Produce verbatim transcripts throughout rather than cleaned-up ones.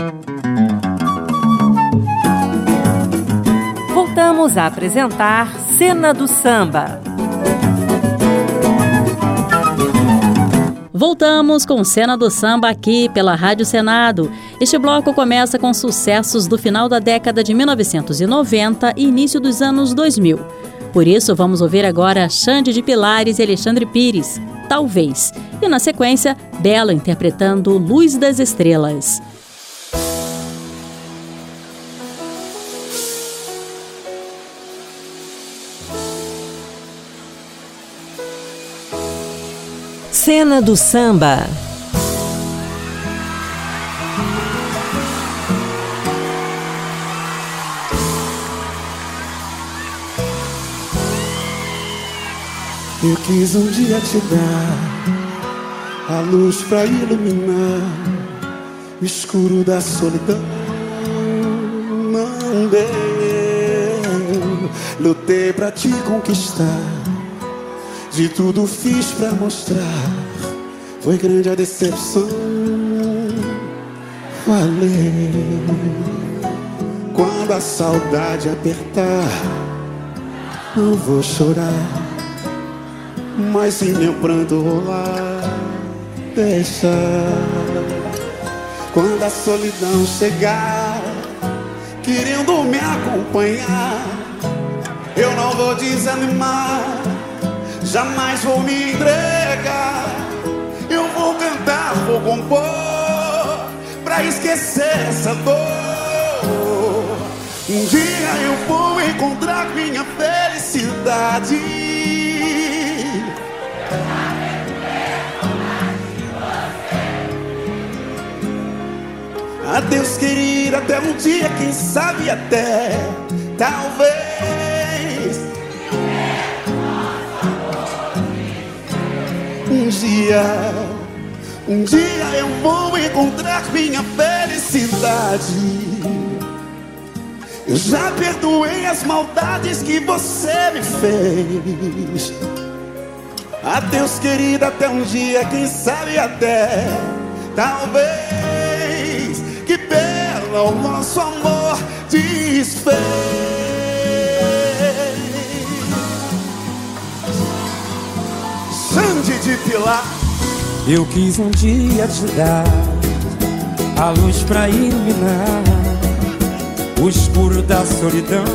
Voltamos a apresentar Cena do Samba. Voltamos com Cena do Samba aqui pela Rádio Senado. Este bloco começa com sucessos do final da década de mil novecentos e noventa e início dos anos dois mil. Por isso, vamos ouvir agora Xande de Pilares e Alexandre Pires, Talvez. E na sequência, Bela interpretando Luz das Estrelas. Cena do Samba. Eu quis um dia te dar a luz pra iluminar o escuro da solidão. Não deu, lutei pra te conquistar, de tudo fiz pra mostrar, foi grande a decepção. Falei, quando a saudade apertar, não vou chorar, mas se meu pranto rolar, deixa. Quando a solidão chegar, querendo me acompanhar, eu não vou desanimar, jamais vou me entregar. Eu vou cantar, vou compor, pra esquecer essa dor. Um dia eu vou encontrar minha felicidade. Adeus, querida, até um dia, quem sabe até, talvez. Um dia, um dia eu vou encontrar minha felicidade. Eu já perdoei as maldades que você me fez. Adeus, querida, até um dia, quem sabe até, talvez. Que belo o nosso amor desfez. Xande de Pilar. Eu quis um dia te dar a luz pra iluminar o escuro da solidão.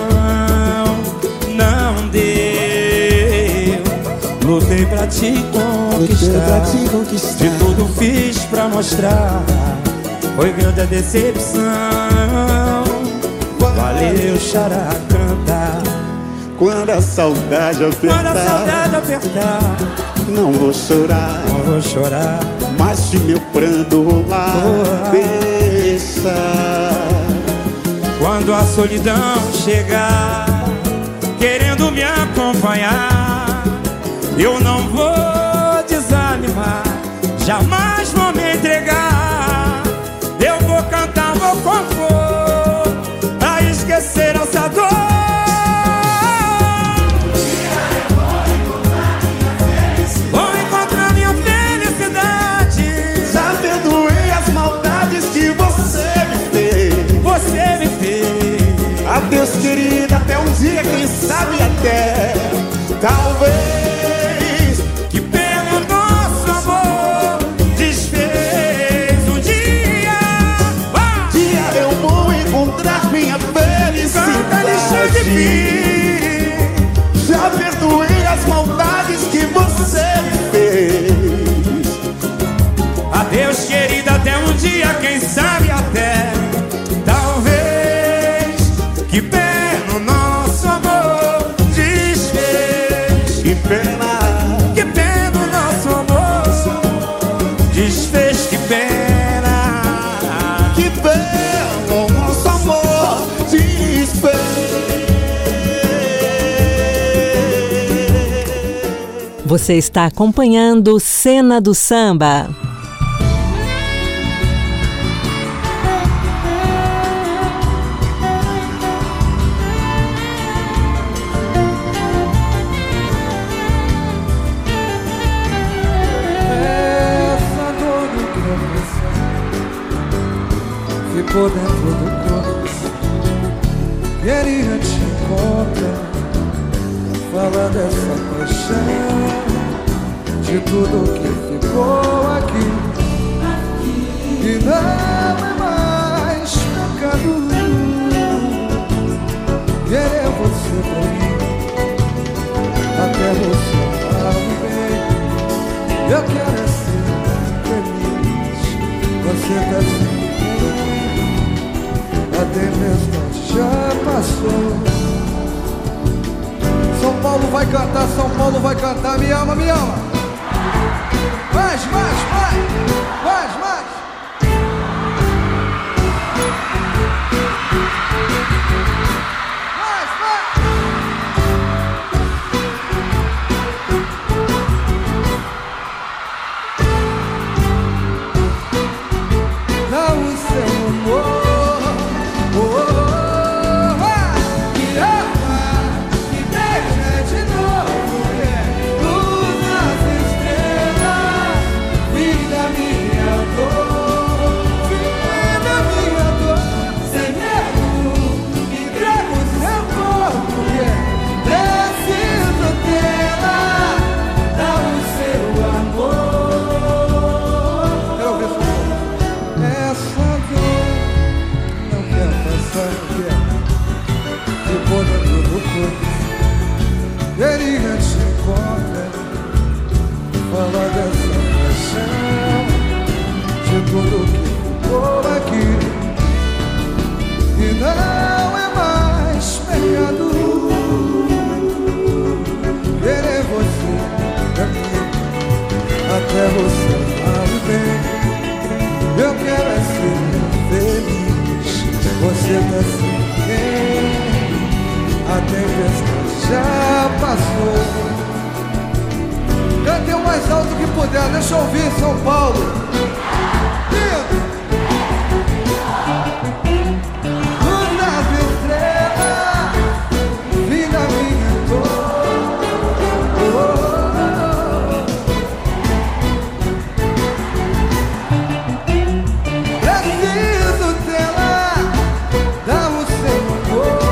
Não deu, lutei pra te conquistar, pra te conquistar. De tudo fiz pra mostrar, foi grande a decepção. Valeu, xará, cantar. Quando a saudade apertar, quando a saudade apertar, não vou chorar, não vou chorar, mas se meu pranto rolar, oh, deixa. Quando a solidão chegar, querendo me acompanhar, eu não vou desanimar, jamais vou me entregar. Eu vou cantar, vou compor, pra esquecer essa dor. Vou encontrar minha felicidade. Já perdoei as maldades que você me fez. Você me fez. Adeus, querida, até um dia, quem sabe até, talvez. Que pelo nosso amor desfez um dia. Um dia eu vou encontrar minha felicidade. Já perdoei as maldades que você me fez. Adeus, querida, até um dia, quem sabe até, talvez. Que pena o nosso amor desfez. Que pena, que pena o nosso amor desfez. Que pena, que pena o nosso amor desfez. Você está acompanhando Cena do Samba. Ficou por dentro do corpo. Queria te encontrar, falar dessa paixão, de tudo que ficou aqui, e não é mais pecado querer você pra mim, até você fala bem. Eu quero é ser feliz, você tá sempre bem. A tempestade já passou. São Paulo vai cantar, São Paulo vai cantar. Me ama, me ama. Mais, mais, mais, mais, mais. Queria te encontrar, falar dessa paixão, de tudo que ficou aqui, e não é mais pecado querer você pra mim, até você fale bem. Eu quero é ser feliz, você tá sem quem. A tempestade já passou. Cante o mais alto que puder, deixa eu ouvir São Paulo. Lindo! Luz das estrelas, fim da minha dor. Oh, oh, oh. Preciso dela, dá o seu amor.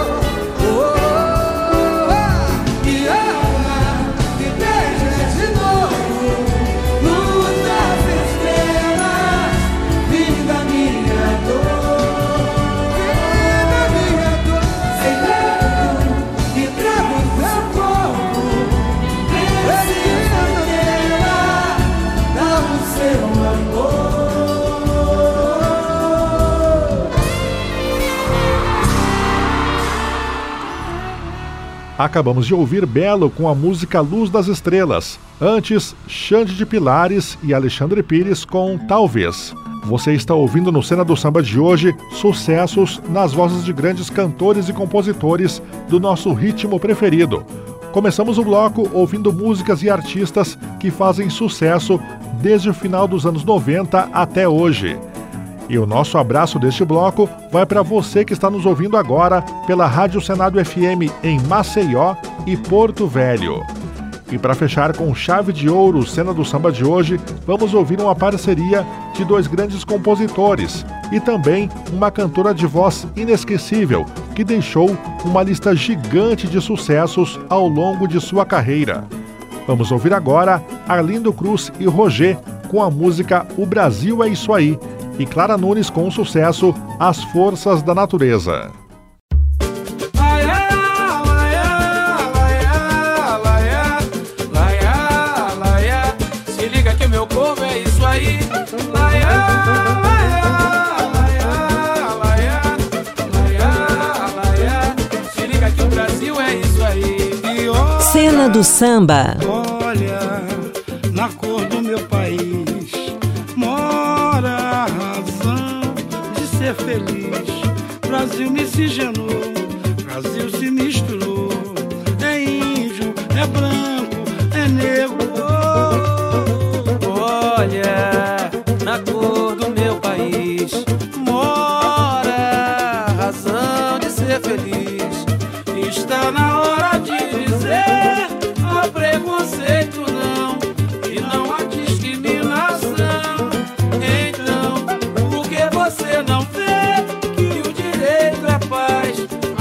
Acabamos de ouvir Belo com a música Luz das Estrelas. Antes, Xande de Pilares e Alexandre Pires com Talvez. Você está ouvindo no Cena do Samba de hoje sucessos nas vozes de grandes cantores e compositores do nosso ritmo preferido. Começamos o bloco ouvindo músicas e artistas que fazem sucesso desde o final dos anos noventa até hoje. E o nosso abraço deste bloco vai para você que está nos ouvindo agora pela Rádio Senado F M em Maceió e Porto Velho. E para fechar com chave de ouro Cena do Samba de hoje, vamos ouvir uma parceria de dois grandes compositores e também uma cantora de voz inesquecível que deixou uma lista gigante de sucessos ao longo de sua carreira. Vamos ouvir agora Arlindo Cruz e Roger com a música O Brasil é Isso Aí, e Clara Nunes com o sucesso As Forças da Natureza. Se liga que meu povo é isso aí. Se liga que o Brasil é isso aí. Cena do Samba. Olha, na cor do meu país ser feliz. Brasil miscigenou, Brasil se misturou. É índio, é branco, é negro. Olha, na cor do meu país mora a razão de ser feliz. Está na hora de dizer: há preconceito não, e não há discriminação. Então, por que você não vê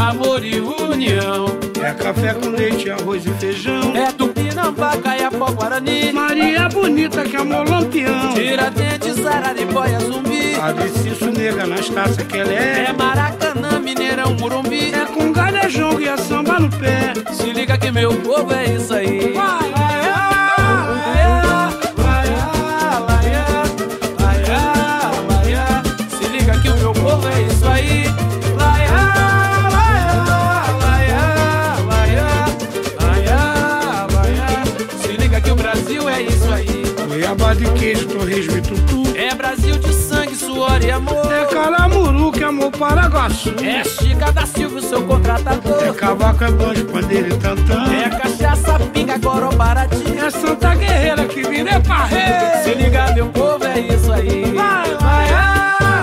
amor e união. É café com leite, arroz e feijão. É Tupinambá, Caiapó, Guarani. Maria bonita que amor lampião. Tiradentes, Araribóia, Zumbi. Padre Cício, nega nas taças que ela é. É Maracanã, Mineirão, Morumbi. É com galejão e a samba no pé. Se liga que meu povo é isso aí. Vai, vai, que o meu povo é isso aí. Laia, laia, laia, laia, laia, laia. Se liga que o Brasil é isso aí. Goiabá de queijo, torresmo e tutu. É Brasil de sangue, suor e amor. É Caramuru, que amor Paraguaçu. É Chica da Silva, o seu contratador. É cavaco, é banjo, pandeiro e tantã. É cachaça, pinga, goró, baratinho. É Santa Guerreira que vira é parreira. Se liga, meu povo é isso aí. Vai, vai,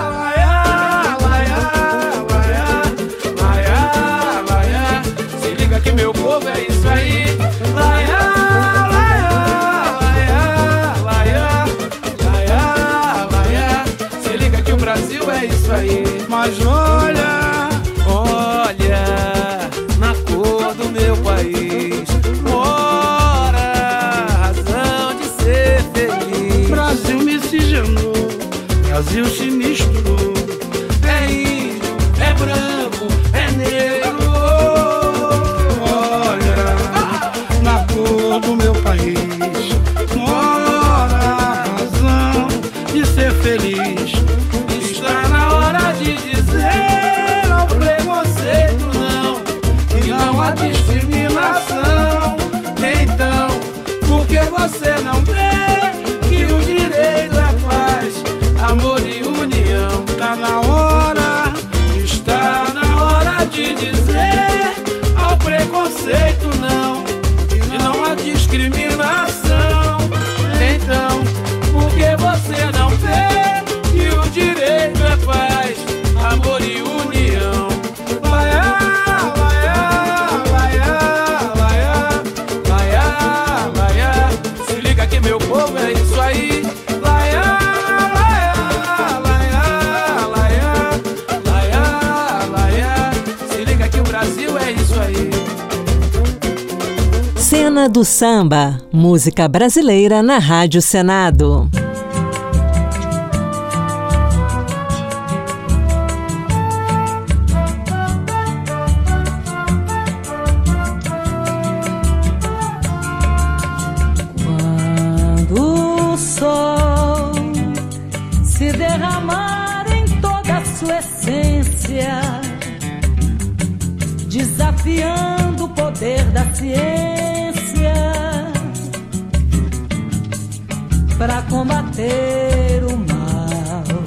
que meu povo é isso aí. Laia, laia, laia, laia, laia, laia. Se liga que o Brasil é isso aí. Mas olha, olha, na cor do meu país mora a razão de ser feliz. Brasil miscigenou, Brasil se misturou. É índio, é branco, é negro. Do meu país mora a razão de ser feliz. Está na hora de dizer ao preconceito não, e não há discriminação. Então, por que você não vê que o direito é paz, amor e união? Está na hora, está na hora de dizer ao preconceito não, não há discriminação. Então, por que você não vê que o direito é paz, amor e união? Laia, laia, laia, laia, laia, laia. Se liga que meu povo é isso aí. Laia, laia, laia, laia, laia, laia. Se liga que o Brasil é isso aí. Cena do Samba, música brasileira na Rádio Senado. Quando o sol se derramar em toda a sua essência, desafiando o poder da ciência, para combater o mal,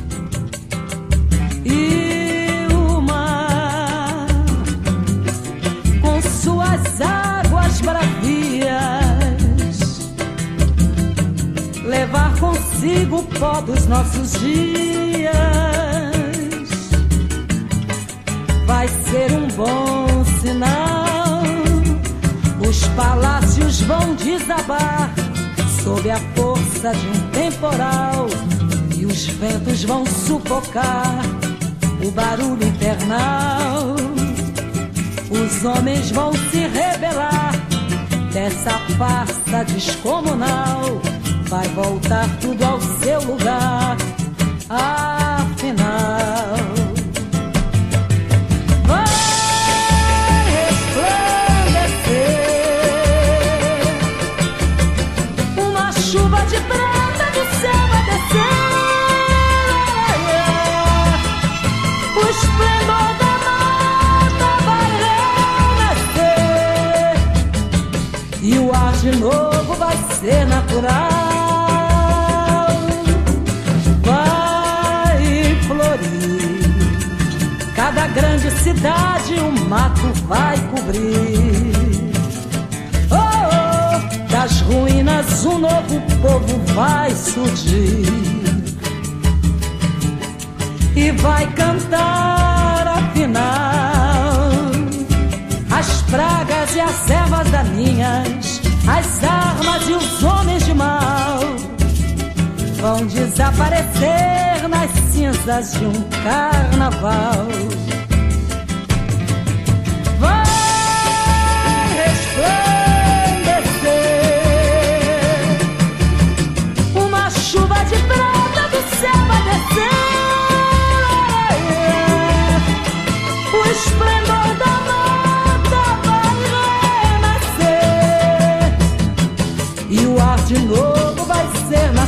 e o mar com suas águas bravias levar consigo o pó dos nossos dias. Vai ser um bom sinal, os palácios vão desabar sob a força de um temporal, e os ventos vão sufocar o barulho infernal. Os homens vão se rebelar dessa farsa descomunal. Vai voltar tudo ao seu lugar, afinal. Chuva de prata do céu vai descer, o esplendor da mata vai renascer, e o ar de novo vai ser natural. Vai florir cada grande cidade, o mato vai cobrir. Das ruínas um novo povo vai surgir e vai cantar afinal as pragas e as ervas daninhas, as armas e os homens de mal vão desaparecer nas cinzas de um carnaval.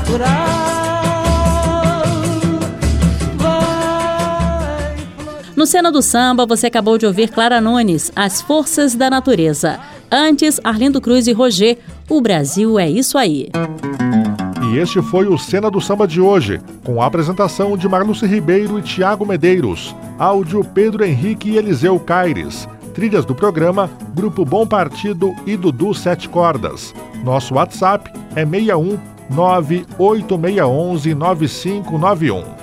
natural. No Cena do Samba, você acabou de ouvir Clara Nunes, As Forças da Natureza. Antes, Arlindo Cruz e Roger, O Brasil é Isso Aí. E este foi o Cena do Samba de hoje, com a apresentação de Marluce Ribeiro e Tiago Medeiros. Áudio Pedro Henrique e Eliseu Caires. Trilhas do programa, Grupo Bom Partido e Dudu Sete Cordas. Nosso WhatsApp é seis um nove oito seis um um nove cinco nove um.